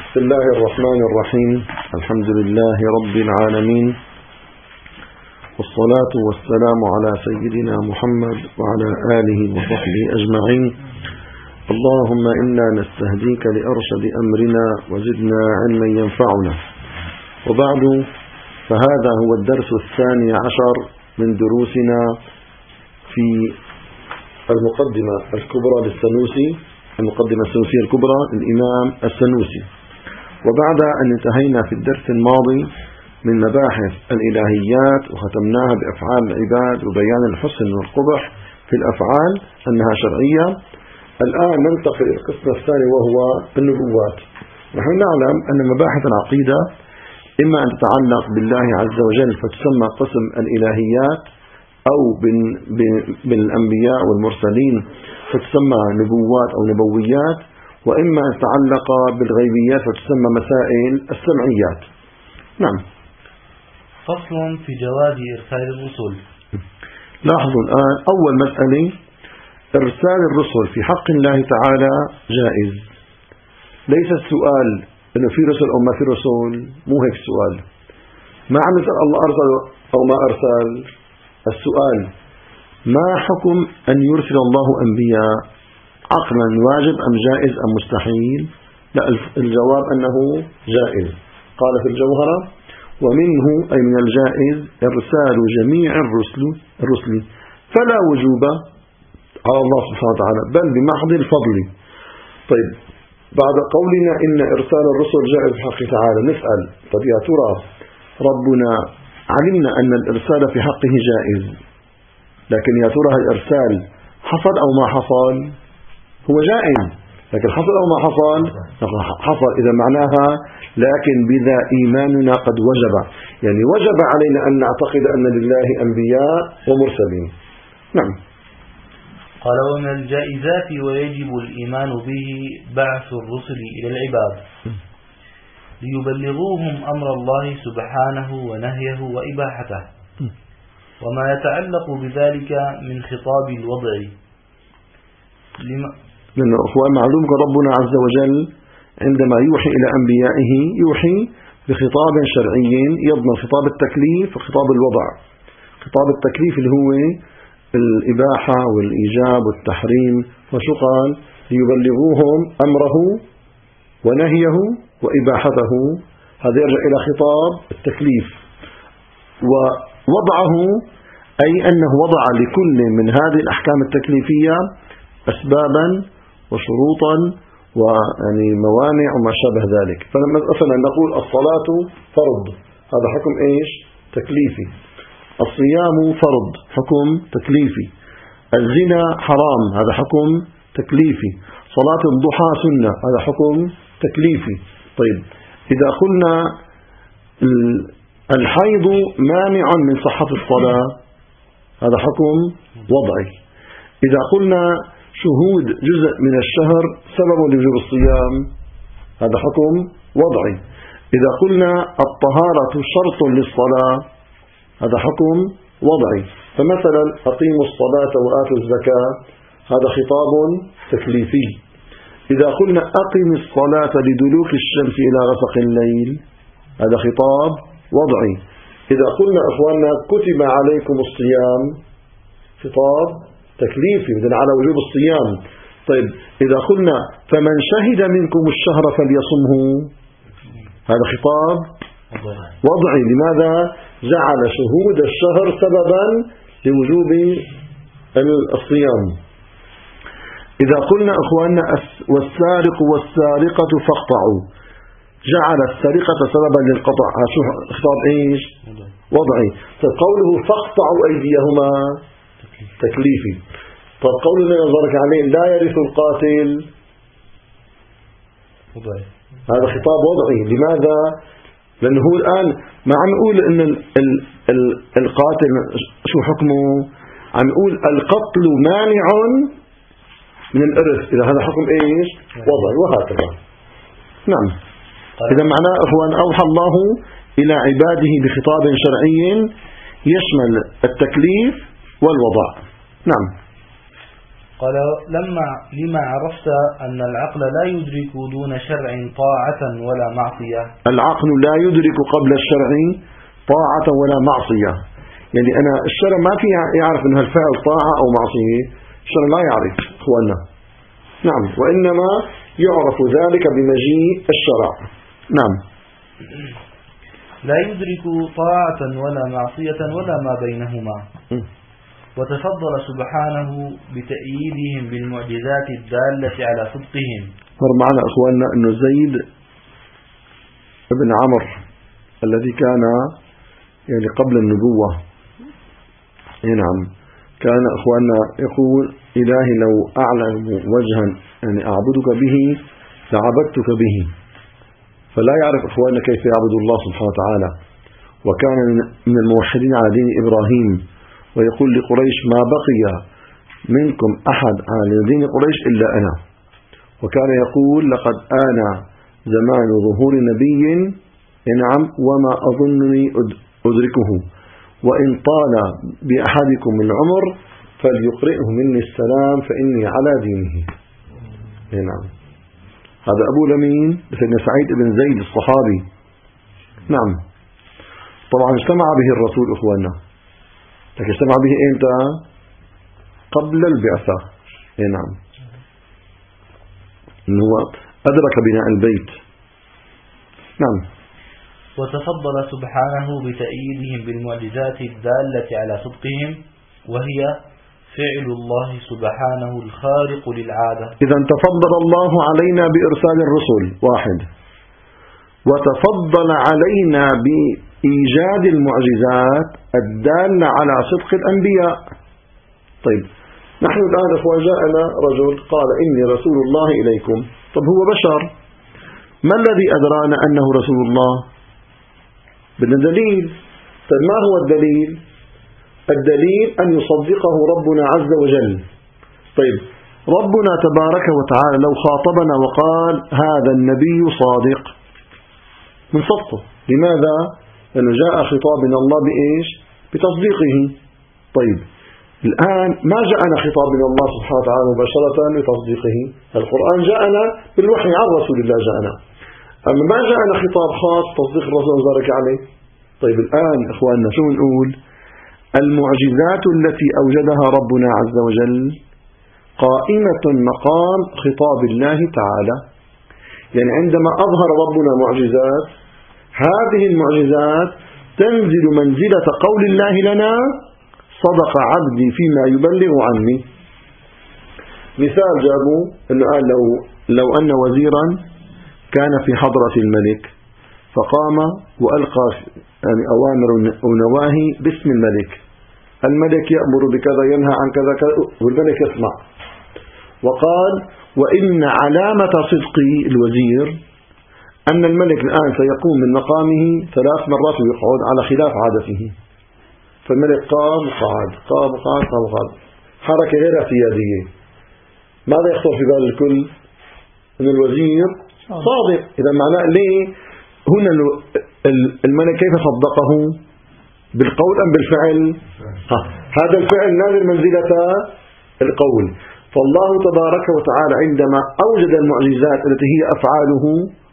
بسم الله الرحمن الرحيم. الحمد لله رب العالمين، والصلاة والسلام على سيدنا محمد وعلى آله وصحبه أجمعين. اللهم إنا نستهديك لأرشد أمرنا وزدنا علما ينفعنا. وبعد، فهذا هو الدرس 12 من دروسنا في المقدمة الكبرى للسنوسي، المقدمة السنوسية الكبرى للإمام السنوسي. وبعد أن انتهينا في الدرس الماضي من مباحث الإلهيات وختمناها بأفعال العباد وبيان الحسن والقبح في الأفعال أنها شرعية، الآن ننتقل إلى القسم الثاني وهو النبوات. نحن نعلم أن مباحث العقيدة إما أن تتعلق بالله عز وجل فتسمى قسم الإلهيات، أو بالأنبياء والمرسلين فتسمى نبوات أو نبويات، وإما أن تتعلق بالغيبيات فتسمى مسائل السمعيات. نعم. فصل في جواز إرسال الرسل. لاحظوا الآن أول مسألة، إرسال الرسل في حق الله تعالى جائز. ليس السؤال إنه في رسل أو ما في رسل، مو هيك السؤال. ما عم يسأل الله أرسل أو ما أرسل. السؤال ما حكم أن يرسل الله أنبياء؟ عقلا واجب أم جائز أم مستحيل؟ لا، الجواب أنه جائز. قال في الجوهرة: ومنه أي من الجائز إرسال جميع الرسل فلا وجوب على الله سبحانه وتعالى بل بمحض الفضل. طيب، بعد قولنا إن إرسال الرسل جائز في حقه تعالى، نسأل: طيب يا ترى ربنا علمنا أن الإرسال في حقه جائز، لكن يا ترى الإرسال حصل أو ما حصل؟ هو جائز، لكن حصل أو ما حصل؟ حصل. إذا معناها لكن بذا إيماننا قد وجب، يعني وجب علينا أن نعتقد أن لله أنبياء ومرسلين. نعم. قال: ومن الجائزات ويجب الإيمان به بعث الرسل إلى العباد ليبلغوهم أمر الله سبحانه ونهيه وإباحته وما يتعلق بذلك من خطاب الوضع. لأنه هو معلوم ربنا عز وجل عندما يوحي إلى أنبيائه يوحي بخطاب شرعي يضمن خطاب التكليف وخطاب الوضع. خطاب التكليف اللي هو الإباحة والإيجاب والتحريم، وشو قال؟ ليبلغوهم أمره ونهيه وإباحته. هذا يرجع إلى خطاب التكليف. ووضعه أي أنه وضع لكل من هذه الأحكام التكليفية أسبابا وشروطا ويعني موانع وما شابه ذلك. فلما مثلا نقول الصلاة فرض، هذا حكم إيش؟ تكليفي. الصيام فرض، حكم تكليفي. الزنا حرام، هذا حكم تكليفي. صلاة الضحى سنة، هذا حكم تكليفي. طيب، إذا قلنا الحيض مانع من صحة الصلاة، هذا حكم وضعي. إذا قلنا شهود جزء من الشهر سبب لوجوب الصيام، هذا حكم وضعي. إذا قلنا الطهارة شرط للصلاة، هذا حكم وضعي. فمثلا أقيموا الصلاة وآتوا الزكاة، هذا خطاب تكليفي. إذا قلنا أقم الصلاة لدلوك الشمس إلى غسق الليل، هذا خطاب وضعي. إذا قلنا أخواننا كتب عليكم الصيام، خطاب تكليفي بدل على وجوب الصيام. طيب، إذا قلنا فمن شهد منكم الشهر فليصمه، هذا خطاب وضعي. لماذا؟ جعل شهود الشهر سببا لوجوب الصيام. إذا قلنا أخواننا والسارق والسارقة فاقطعوا، جعل السرقة سببا للقطع، شو خطاب إيش؟ وضعي. فقوله فاقطعوا أيديهما تكليفي. طب قولنا ينظرك عليه لا يرث القاتل، هذا خطاب وضعي. لماذا؟ لأنه هو الآن ما عم يقول إن القاتل شو حكمه، عم يقول القتل مانع من الإرث، إذا هذا حكم إيش؟ وضعي. وهكذا. نعم. إذا معناه أخوان أوحى الله إلى عباده بخطاب شرعي يشمل التكليف والوضع. نعم. قال لما عرفت أن العقل لا يدرك دون شرع طاعة ولا معصية. العقل لا يدرك قبل الشرع طاعة ولا معصية، يعني أنا الشرع ما في يعرف أن الفعل طاعة أو معصية، الشرع لا يعرف أخوانا. نعم، وإنما يعرف ذلك بمجيء الشرع. نعم. لا يدرك طاعة ولا معصية ولا ما بينهما. وتفضل سبحانه بتأييدهم بالمعجزات الدالة على صدقهم. مر معنا أخواننا أن زيد بن عمرو الذي كان يعني قبل النبوة، نعم، كان أخواننا يقول إلهي لو أعلم وجها يعني أعبدك به لعبدتك به، فلا يعرف أخواننا كيف يعبد الله سبحانه وتعالى، وكان من الموحدين على دين إبراهيم، ويقول لقريش ما بقي منكم أحد على دين قريش إلا أنا، وكان يقول لقد آن زمان ظهور نبي نعم وما أظنني أدركه، وإن طال بأحدكم العمر فليقرئه مني السلام فإني على دينه. نعم، هذا أبو لمين سيدنا سعيد بن زيد الصحابي. نعم، طبعا اجتمع به الرسول أخواننا، لكن اجتمع به إمتى؟ قبل البعثة. نعم، إنه أدرك بناء البيت. نعم. وتفضل سبحانه بتأييدهم بالمعجزات الدالة على صدقهم، وهي فعل الله سبحانه الخارق للعادة. إذا تفضل الله علينا بإرسال الرسل واحد، وتفضل علينا بإيجاد المعجزات الدالة على صدق الأنبياء. طيب نحن الآن أخوة جاءنا رجل قال إني رسول الله إليكم، طب هو بشر، ما الذي أدرانا أنه رسول الله؟ بدنا دليل. طيب ما هو الدليل؟ الدليل أن يصدقه ربنا عز وجل. طيب ربنا تبارك وتعالى لو خاطبنا وقال هذا النبي صادق من صدقه، لماذا؟ لأنه جاء خطاب من الله بإيش؟ بتصديقه. طيب الآن ما جاءنا خطاب من الله سبحانه وتعالى مباشرة بتصديقه، القرآن جاءنا بالوحي عن رسول الله جاءنا، أما ما جاءنا خطاب خاص تصديق الرسول وبارك عليه. طيب الآن إخواننا شو نقول؟ المعجزات التي أوجدها ربنا عز وجل قائمة مقام خطاب الله تعالى، يعني عندما أظهر ربنا معجزات، هذه المعجزات تنزل منزلة قول الله لنا صدق عبدي فيما يبلغ عني. مثال جابوا أنه قال لو أن وزيرا كان في حضرة الملك فقام وألقى يعني أوامر ونواهي باسم الملك، الملك يأمر بكذا ينهى عن كذا والملك يسمع، وقال وإن علامة صدق الوزير أن الملك الآن سيقوم من مقامه 3 مرات ويقعد على خلاف عادته، فالملك قام وقعد قام وقعد قام وقعد، حركة غير اعتيادية. ماذا يخطر في بال الكل؟ أن الوزير صادق. إذا معناه ليه هنا الملك كيف صدقه؟ بالقول أم بالفعل؟ هذا الفعل نازل منزلة القول. فالله تبارك وتعالى عندما أوجد المعجزات التي هي أفعاله،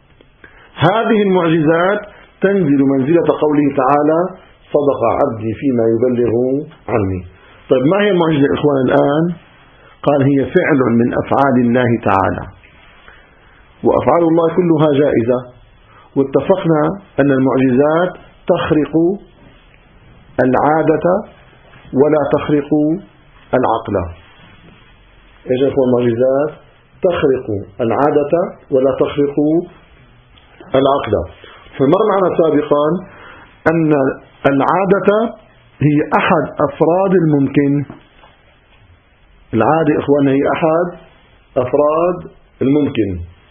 هذه المعجزات تنزل منزلة قوله تعالى صدق عبدي فيما يبلغ عني. طيب ما هي المعجزة إخوان الآن؟ قال هي فعل من أفعال الله تعالى، وأفعال الله كلها جائزة، واتفقنا أن المعجزات تخرق العادة ولا تخرق العقل. إيش هو المعجزات؟ تخرق العادة ولا تخرق العقل. فمر معنا سابقا أن العادة هي أحد أفراد الممكن. العادة إخواننا هي أحد أفراد الممكن.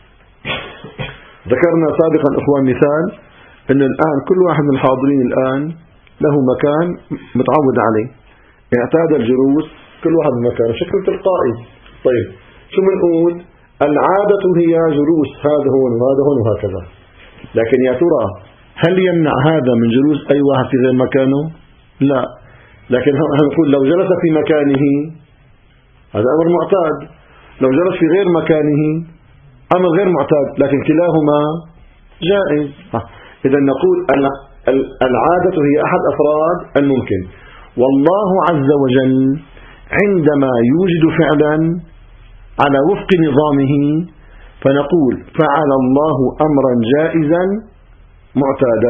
ذكرنا سابقا إخوان مثال أن الآن كل واحد من الحاضرين الآن له مكان متعود عليه، اعتاد الجلوس كل واحد مكان بشكل تلقائي. طيب شو بنقول؟ العادة هي جلوس هذا هون وهذا هون وهكذا، لكن يا ترى هل يمنع هذا من جلوس أي واحد في غير مكانه؟ لا، لكن هنقول لو جلس في مكانه هذا أمر معتاد. لو جرت في غير مكانه أمر غير معتاد، لكن كلاهما جائز. إذا نقول العادة هي أحد أفراد الممكن. والله عز وجل عندما يوجد فعلا على وفق نظامه فنقول فعل الله أمرا جائزا معتادا،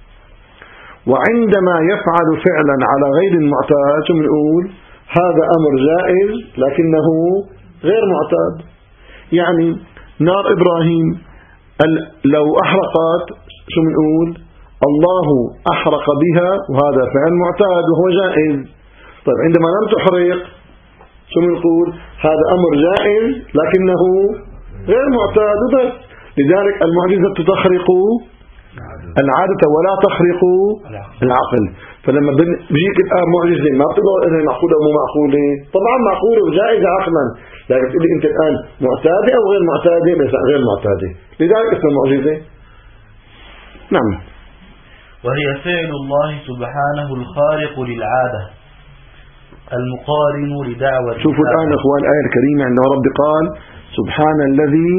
وعندما يفعل فعلا على غير المعتاد نقول هذا أمر جائز لكنه غير معتاد. يعني نار إبراهيم لو أحرقت شو نقول؟ الله أحرق بها، وهذا فعل معتاد وهو جائز. طيب عندما لم تحرق شو نقول؟ هذا أمر جائز لكنه غير معتاد وبس. لذلك المعجزة تخرق العادة ولا تخرق العقل. فلما بيجيك الآن معجزة ما بتقول إنها معقولة ومو معقولة، طبعا معقولة وجائزة عقلا، لكن تقول لي أنت الآن معتادة أو غير معتادة؟ بس غير معتادة، لذلك اسمها معجزة. نعم. وهي فعل الله سبحانه الخارق للعادة المقارن لدعوة. شوفوا الآن إخوان الآية الكريمة عند رب قال سبحان الذي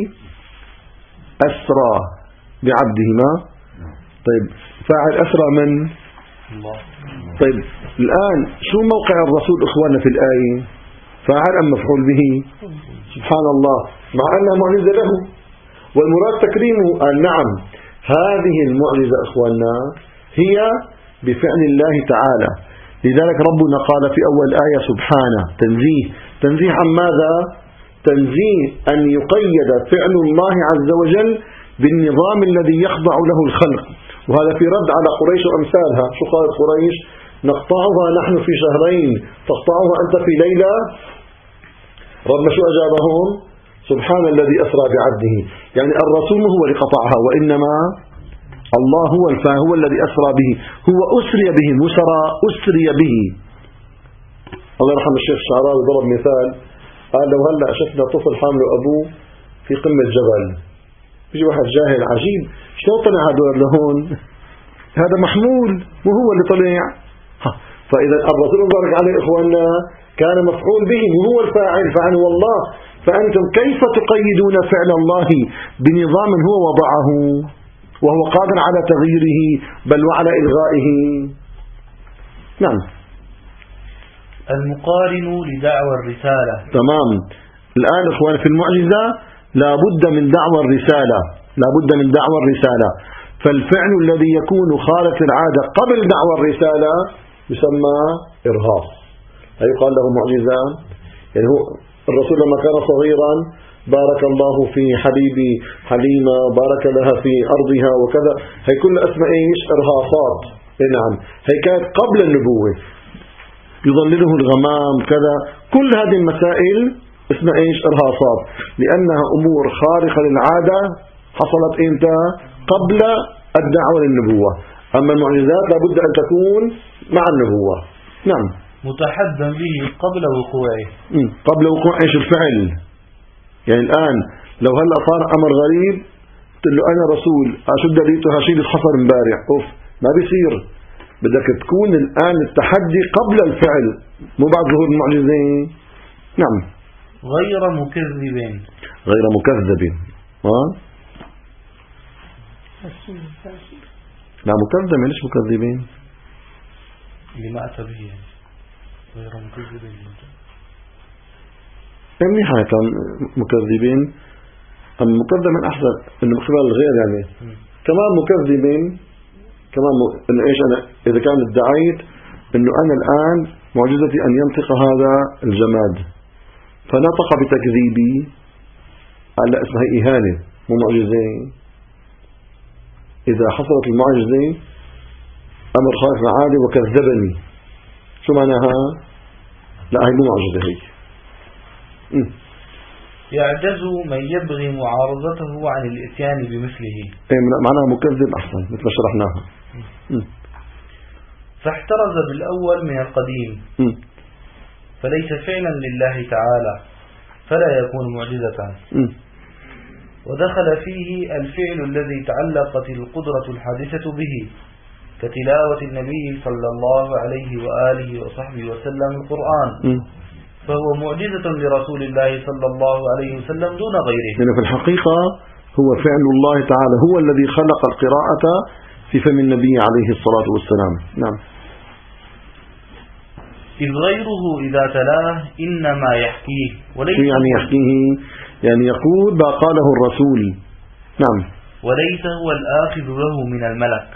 أسرى بعبده. ما طيب فاعل أسرى من الله. طيب الآن شو موقع الرسول إخواننا في الآية؟ فاعل أم مفعول به؟ سبحان الله، مع أنها معجزة له والمراد تكريمه. نعم، هذه المعجزة إخواننا هي بفعل الله تعالى. لذلك ربنا قال في أول آية سبحانه، تنزيه عن ماذا؟ تنزيه أن يقيد فعل الله عز وجل بالنظام الذي يخضع له الخلق. وهذا في رد على قريش وأمثالها. شو قالت قريش؟ نقطعها نحن في شهرين تقطعها أنت في ليلة. ربنا شو أجابهم؟ سبحان الذي أسرى بعبده. يعني الرسول هو اللي قطعها، وإنما الله هو الذي أسرى به. هو أسري به، أسري به. الله يرحم الشيخ الشعراوي ضرب مثال، قال لو هلأ شفنا طفل حامل أبوه في قمة جبل، يجي واحد جاهل عجيب شلون طلع هذول لهون؟ هذا محمول وهو اللي طلع. فإذا الرسول بارك عليه إخواننا كان مفعول به وهو الفاعل، فعنه الله. فأنتم كيف تقيدون فعل الله بنظام هو وضعه وهو قادر على تغييره بل وعلى إلغائه؟ نعم. المقارن لدعوى الرسالة. تمام. الآن إخوان في المعجزة لا بد من دعوى الرسالة. فالفعل الذي يكون خارق العادة قبل دعوى الرسالة يسمى إرهاص، أي يقال له معجزة. يعني هو الرسول لما كان صغيرا بارك الله في حبيبي حليمة، بارك لها في أرضها وكذا، هي كل أسماء إيش؟ إرهاصات. نعم، هي كانت قبل النبوة. يظلله الغمام كذا، كل هذه المسائل اسمها إيش؟ إرهاصات، لأنها أمور خارقة للعادة حصلت إمتى؟ قبل الدعوة للنبوة. أما المعجزات لابد أن تكون مع النبوة. نعم. متحدى به قبل وقوعه. قبل وقوع إيش؟ الفعل. يعني الآن لو هلأ صار أمر غريب قلت له أنا رسول أشد ليته هشيل الحصر امبارح، ما بيصير. بدك تكون الآن التحدي قبل الفعل مو بعد ظهور المعجزين. نعم. غير مكذب. لا مكذب، ليش مكذبين؟ لما أتى به غير مكذبين. منيحة كان مكذبين، أما مكذب أحسن إنه من قبل الغير. يعني كمان مكذبين كمان إنه إيش؟ أنا إذا كان ادعيت إنه أنا الآن معجزتي أن ينطق هذا الجماد فنطق بتكذيبي، على اسمها إهانة مو معجزين. إذا حصلت المعجزة أمر خارق العادة وكذبني، شو معناها؟ لا هي مو معجزة هي. يعجز من يبغي معارضته عن الإتيان بمثله. معناها مكذب أحسن مثل ما شرحناها. فاحترز بالأول من القديم فليس فعلا لله تعالى فلا يكون معجزة. ودخل فيه الفعل الذي تعلقت القدرة الحادثة به كتلاوة النبي صلى الله عليه وآله وصحبه وسلم القرآن، فهو معجزة لرسول الله صلى الله عليه وسلم دون غيره. يعني في الحقيقة هو فعل الله تعالى، هو الذي خلق القراءة في فم النبي عليه الصلاة والسلام. نعم. إذ غيره إذا تلاه إنما يحكيه وليس. يعني يحكيه يعني يقول ما قاله الرسول. نعم. وليس هو الآخذ له من الملك.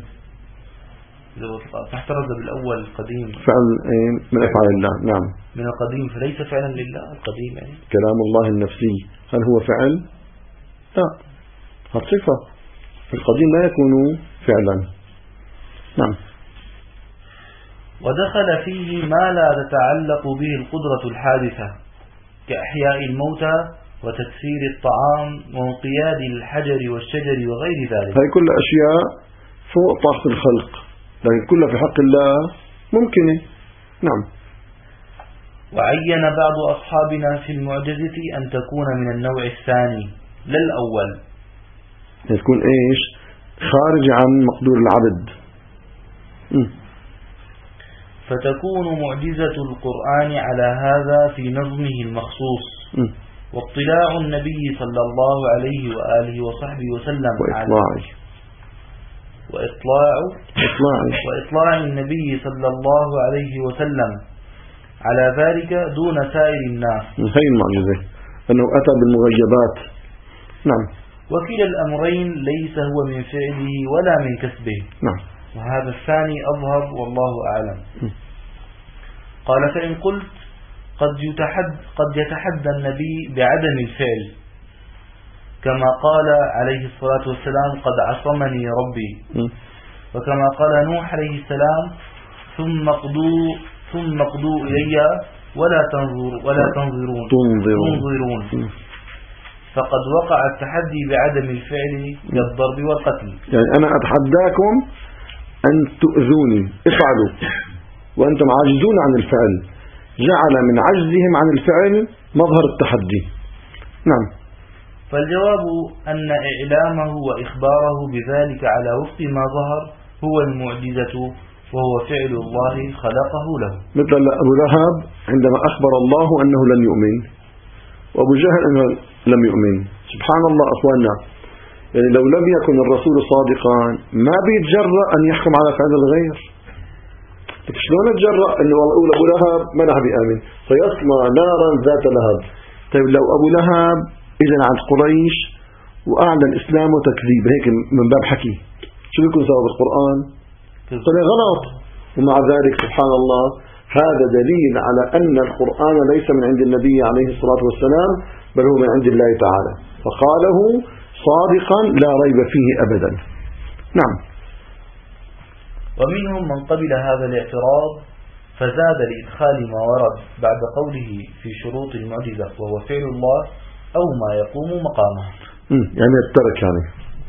فاحترز بالأول القديم فعل من أفعال الله. نعم. من القديم فليس فعلا لله القديم يعني. كلام الله النفسي هل هو فعل؟ لا، هذا صفة. القديم لا يكون فعلا. نعم. ودخل فيه ما لا تتعلق به القدرة الحادثة كأحياء الموتى وتكسير الطعام وانقياد الحجر والشجر وغير ذلك. هذه كل أشياء فوق طاقة الخلق، لكن كلها في حق الله ممكنة. نعم. وعين بعض أصحابنا في المعجزة أن تكون من النوع الثاني لا الأول، تكون إيش؟ خارج عن مقدور العبد. فتكون معجزة القرآن على هذا في نظمه المخصوص واطلاع النبي صلى الله عليه وآله وصحبه وسلم وإطلاع النبي صلى الله عليه وسلم على ذلك دون سائر الناس. هي المعجزة أنه أتى بالمغيبات. نعم. وكلا الأمرين ليس هو من فعله ولا من كسبه. نعم. وهذا الثاني أظهر والله أعلم. قال فإن قلت قد يتحدى النبي بعدم الفعل كما قال عليه الصلاة والسلام قد عصمني ربي، وكما قال نوح عليه السلام ثم اقضوا إلي ولا تنظرون. فقد وقع التحدي بعدم الفعل كالضرب والقتل. يعني أنا أتحداكم أن تؤذوني افعلوا وأنتم عاجزون عن الفعل، جعل من عجزهم عن الفعل مظهر التحدي. نعم. فالجواب أن إعلامه وإخباره بذلك على وفق ما ظهر هو المعجزة، وهو فعل الله خلقه له. مثل أبو لهب عندما أخبر الله أنه لن يؤمن، وأبو جهل أنه لم يؤمن. سبحان الله أخواننا، يعني لو لم يكن الرسول صادقا ما بيتجرأ أن يحكم على فعل الغير. شلون تجرأ أنه أقول أبو لهب ما نحن بيآمن سيصلى نارا ذات لهب؟ طيب لو أبو لهب إذن عند قريش وأعلن إسلامه تكذيب هيك من باب حكي، شو بيكون سبب القرآن؟ طلع غلط. ومع ذلك سبحان الله هذا دليل على أن القرآن ليس من عند النبي عليه الصلاة والسلام بل هو من عند الله تعالى، فقاله صادقا لا ريب فيه أبدا. نعم. ومنهم من قبل هذا الاعتراض فزاد لإدخال ما ورد بعد قوله في شروط المعجزة وهو فعل الله أو ما يقوم مقامه. يعني الترك يعني.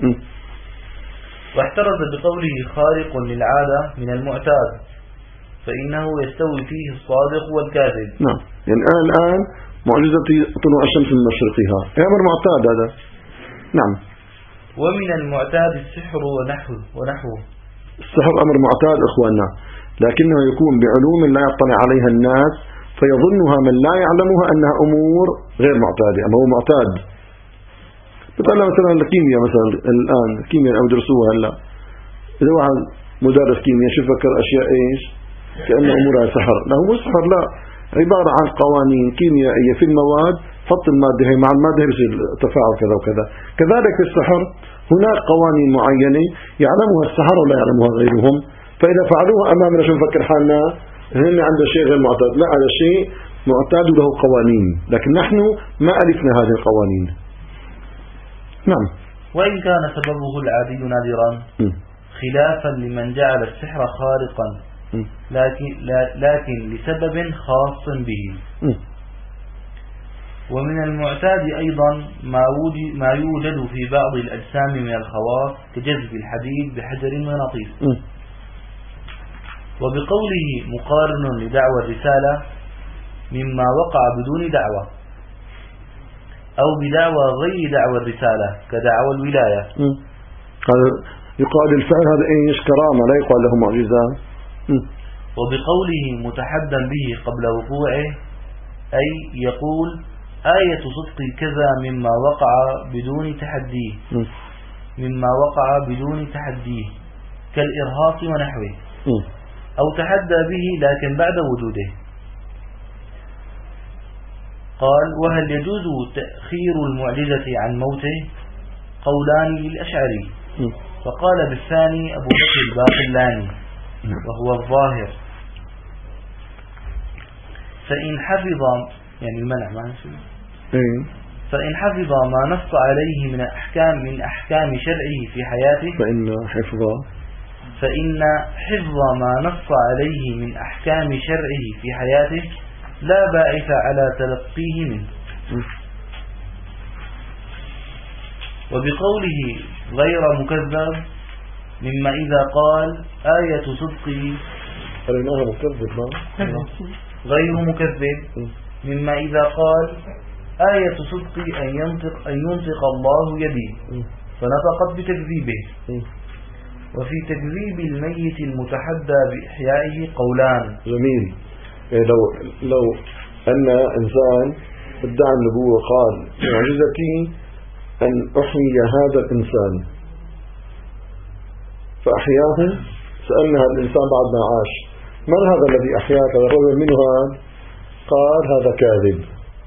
واحترز بقوله خارق للعادة من المعتاد فإنه يستوي فيه الصادق والكاذب. نعم. يعني أنا الآن معجزتي طلوع الشمس من مشرقها أمر معتاد هذا. نعم. ومن المعتاد السحر ونحوه. السحر أمر معتاد إخواننا، لكنه يكون بعلوم لا يطلع عليها الناس فيظنها من لا يعلمها أنها أمور غير معتادة، أما هو معتاد. بتطلع مثلا الكيمياء مثلا الآن الكيمياء أو درسوها هلا، إذا واحد مدرس كيمياء شو فكر أشياء إيش كأنه أمورها سحر، لا هو سحر، لا، عبارة عن قوانين كيميائية في المواد، حط المادة هي مع المادة يصير تفاعل كذا وكذا. كذلك في السحر هناك قوانين معينة يعلمها السحر ولا يعلمها غيرهم، فإذا فعلوها أمامنا شو نفكر حالنا؟ هن عنده شيء غير معتاد. لا، هذا شيء معتاد له قوانين، لكن نحن ما ألفنا هذه القوانين. نعم. وإن كان سببه العادي نادرا خلافا لمن جعل السحر خارقا لكن لسبب خاص به. ومن المعتاد أيضا ما يوجد في بعض الأجسام من الخواص كجذب الحديد بحجر مغناطيسي. وبقوله مقارن لدعوى الرسالة مما وقع بدون دعوة أو بدعوى غير دعوى الرسالة كدعوى الولاية. يقال الفعل هذا إيش كرامة لا يقال له معجزة. وبقوله متحدى به قبل وقوعه أي يقول آية صدق كذا مما وقع بدون تحديه كالإرهاص ونحوه، أو تحدى به لكن بعد وجوده. قال: وهل يجوز تأخير المعجزة عن موته؟ قولان للأشعري، فقال بالثاني أبو بكر الباقلاني وهو الظاهر، فإن حفظ يعني المنع فإن حفظ ما نص عليه من أحكام شرعه في حياته، فإن حفظ ما نص عليه من أحكام شرعه في حياته لا باعث على تلقيه منه. وبقوله غير مكذب مما إذا قال آية صدقه غير مكذب مما إذا قال آية صدق أن ينطق الله يدي فنطقت بتكذيبه. وفي تكذيب الميت المتحدى بإحيائه قولان. جميل. لو أن إنسان ادعى النبوة قال معجزتي أن أحيي هذا الإنسان فأحياه، سألنا هذا الإنسان بعد ما عاش: من هذا الذي أحياك؟ الرجل منه هذا قال: هذا كاذب.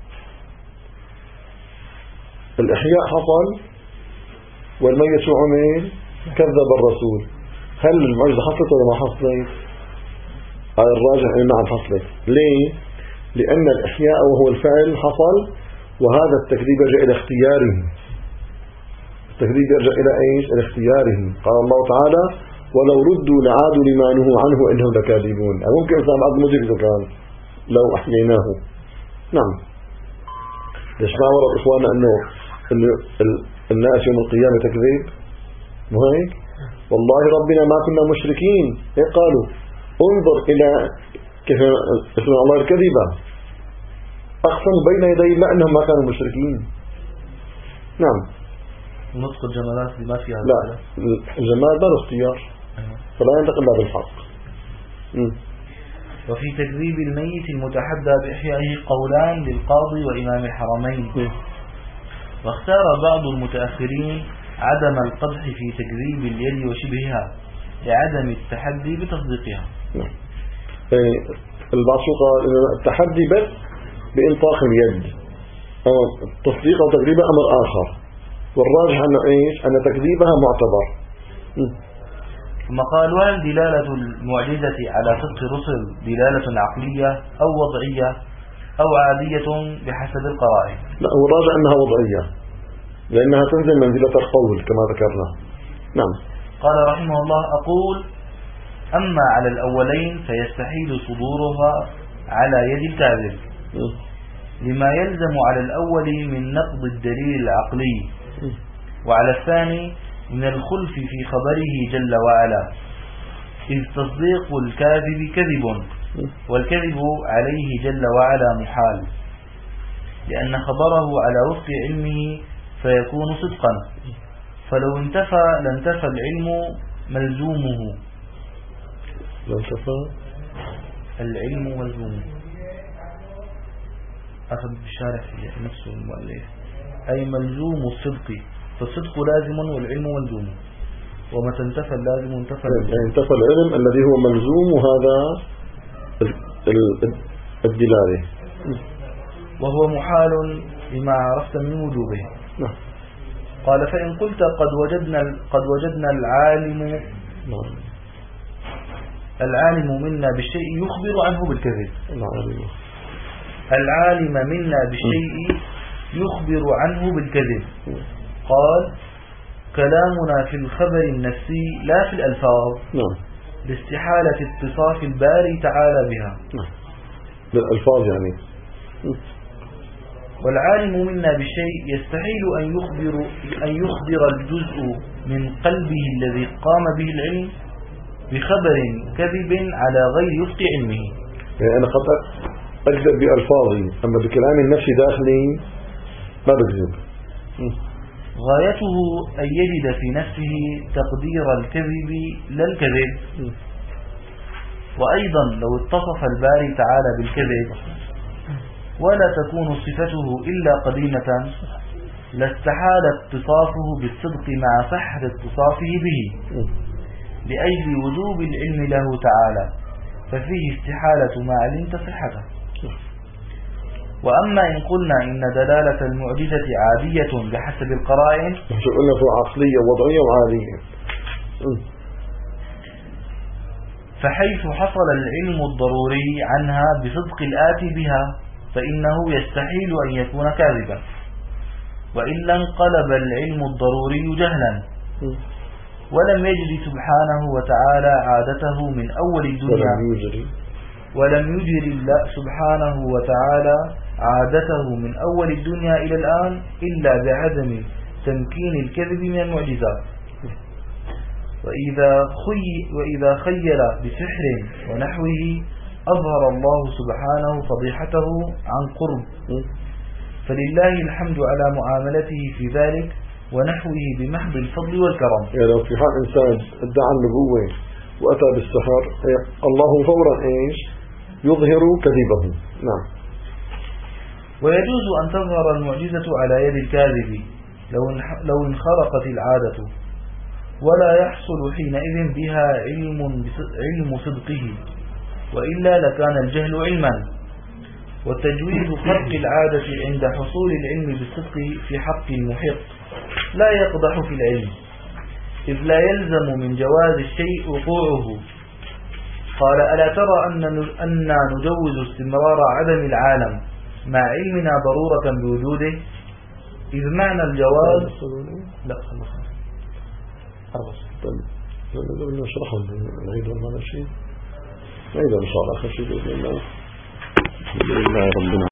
الإحياء حصل والميت شو عمل؟ كذب الرسول. هل المعجزة حصلت ولا ما حصلت؟ على الراجح أن نعم حصلت. ليه؟ لأن الإحياء وهو الفعل حصل، وهذا التكذيب يرجع إلى اختياره. التكذيب يرجع إلى إيش؟ إلى اختياره. قال الله تعالى: ولو ردوا لعادوا لما نهوا عنه إنهم لكاذبون. ممكن إنسان بعد مدرك كان لو أحييناه. نعم. ليش ما ورد إخوانا أنه الناس يوم القيامة تكذيب؟ مو هيك؟ والله ربنا ما كنا مشركين. هيك قالوا. انظر إلى كيف اسم الله الكذبة، أقسم بين يدي الله أنهم ما كانوا مشركين. نعم. نطق الجمالات ما فيها لا، الجمال ما له اختيار، فلا ينطق إلا بالحق. وفي تكذيب الميت المتحدى بإحيائه قولان للقاضي وإمام الحرمين. واختار بعض المتأخرين عدم القدح في تكذيب اليد وشبهها لعدم التحدي بتصديقها. البعض قال إن التحدي بس بإنطاق اليد، تصديق أو تكذيبها أمر آخر، والراجح أنه إيش؟ أن تكذيبها معتبر. ثم قال: وهل دلالة المعجزة على صدق الرسل دلالة عقلية أو وضعية أو عادية بحسب القرائن؟ لا، هو الراجح أنها وضعية لأنها تنزل منزلة القول كما ذكرنا. نعم. قال رحمه الله: أقول: أما على الأولين فيستحيل صدورها على يد الكاذب لما يلزم على الأول من نقض الدليل العقلي، وعلى الثاني من الخلف في خبره جل وعلا، إذ تصديق الكاذب كذب، والكذب عليه جل وعلا محال، لأن خبره على وفق علمه فيكون صدقا، فلو انتفى لانتفى العلم ملزومه. العلم ملزومه أخذ بالشارح في نفسه المؤلف، أي ملزوم الصدق، فالصدق لازم والعلم ملزوم، ومتى انتفى اللازم انتفى العلم الذي هو ملزوم، وهذا الدلالة، وهو محال لما عرفت من وجوبه. قال: فإن قلت قد وجدنا العالم منا بالشيء يخبر عنه بالكذب. العالم منا بالشيء يخبر عنه بالكذب. قال: كلامنا في الخبر النفسي لا في الألفاظ، لاستحالة اتصاف الباري تعالى بها. بالألفاظ يعني. والعالم منا بالشيء يستحيل أن يخبر الجزء من قلبه الذي قام به العلم بخبر كذب على غير وفق علمه. يعني أنا قد أكذب بألفاظي، أما بكلام النفس داخلي ما بكذب. غايته أن يجد في نفسه تقدير الكذب لا الكذب. وأيضا لو اتصف الباري تعالى بالكذب ولا تكون صفته إلا قديمة لاستحال اتصافه بالصدق مع صحة اتصافه به لأجل وجوب العلم له تعالى، ففيه استحالة ما علمت صحته. وأما إن قلنا إن دلالة المعجزة عادية بحسب القرائن، قلنا في عقلية وضعية وعادية، فحيث حصل العلم الضروري عنها بصدق الآتي بها فإنه يستحيل أن يكون كاذبا، وإلا انقلب العلم الضروري جهلا، ولم يجري سبحانه وتعالى عادته من أول الدنيا، ولم يجري الله سبحانه وتعالى عادته من أول الدنيا إلى الآن إلا بعدم تمكين الكذب من المعجزات. وإذا خيل بسحر ونحوه أظهر الله سبحانه فضيحته عن قرب، فلله الحمد على معاملته في ذلك ونحوه بمحض الفضل والكرم. يعني لو في حال إنسان ادعى النبوة وأتى بالسحر، الله فورا إيش يظهر كذبه. نعم. ويجوز أن تظهر المعجزة على يد الكاذب لو انخرقت العادة، ولا يحصل حينئذ بها علم صدقه، وإلا لكان الجهل علما. وتجويز خرق العادة عند حصول العلم بالصدق في حق المحق لا يقدح في العلم، إذ لا يلزم من جواز الشيء وقوعه. قال: ألا ترى أننا نجوز استمرار عدم العالم مع علمنا ضرورة بوجوده، إذ معنى الجواز لا خلص نشرحه نعيد هذا الشيء، نعيد إن شاء الله آخر شيء بإذن الله. الحمد لله ربنا